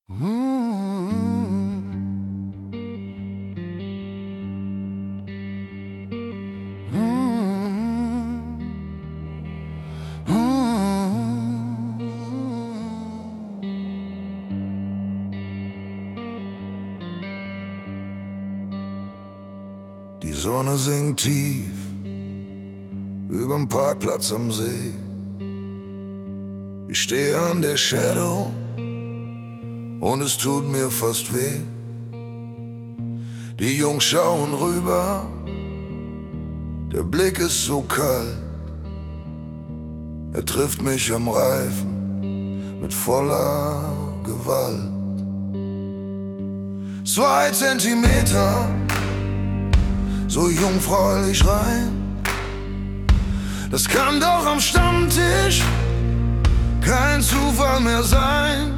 Die Sonne sinkt tief überm Parkplatz am See. Ich stehe an der Shadow und es tut mir fast weh. Die Jungs schauen rüber, der Blick ist so kalt. Er trifft mich am Reifen mit voller Gewalt. 2 Zentimeter, so jungfräulich rein. Das kann doch am Stammtisch kein Zufall mehr sein.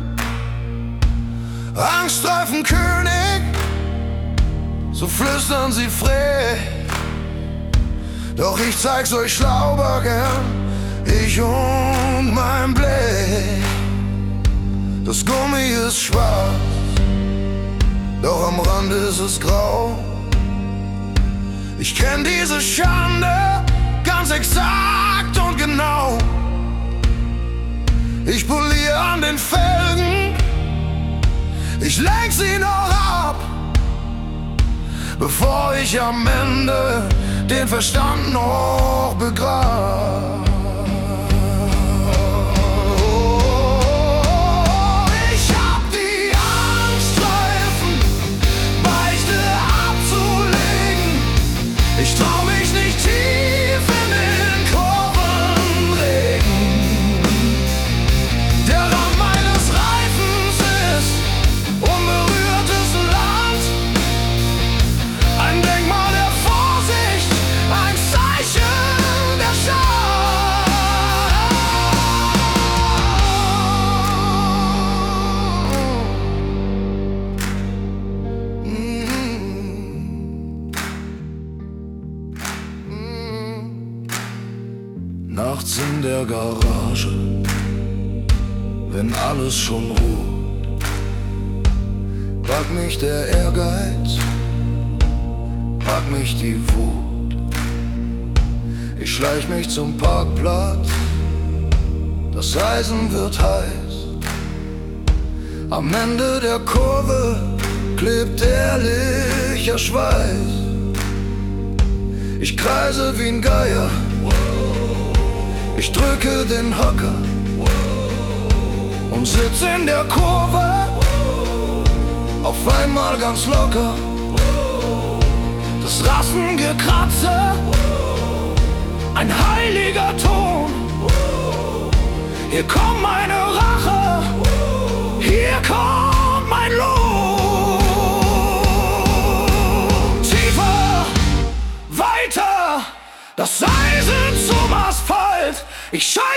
Angststreifenkönig, so flüstern sie frech. Doch ich zeig's euch schlauber gern, ich und mein Blech. Das Gummi ist schwarz, doch am Rand ist es grau. Ich kenn diese Schande ganz exakt und genau. Ich polier an den Felgen, ich lenk sie noch ab, bevor ich am Ende den Verstand noch begrab. Ich trau mich nicht tief in den Kurvenregen. Der Rand meines Reifens ist unberührtes Land. Ein Denkmal der Vorsicht, ein Zeichen der Nachts in der Garage, wenn alles schon ruht, packt mich der Ehrgeiz, packt mich die Wut. Ich schleich mich zum Parkplatz, das Eisen wird heiß. Am Ende der Kurve klebt ehrlicher Schweiß. Ich kreise wie ein Geier, ich drücke den Hocker und sitz in der Kurve, auf einmal ganz locker. Das Rassengekratze, ein heiliger Ton. Hier kommt meine Rache, hier kommt mein Lohn. Tiefer, weiter, das Eisen zum Asphalt. Ich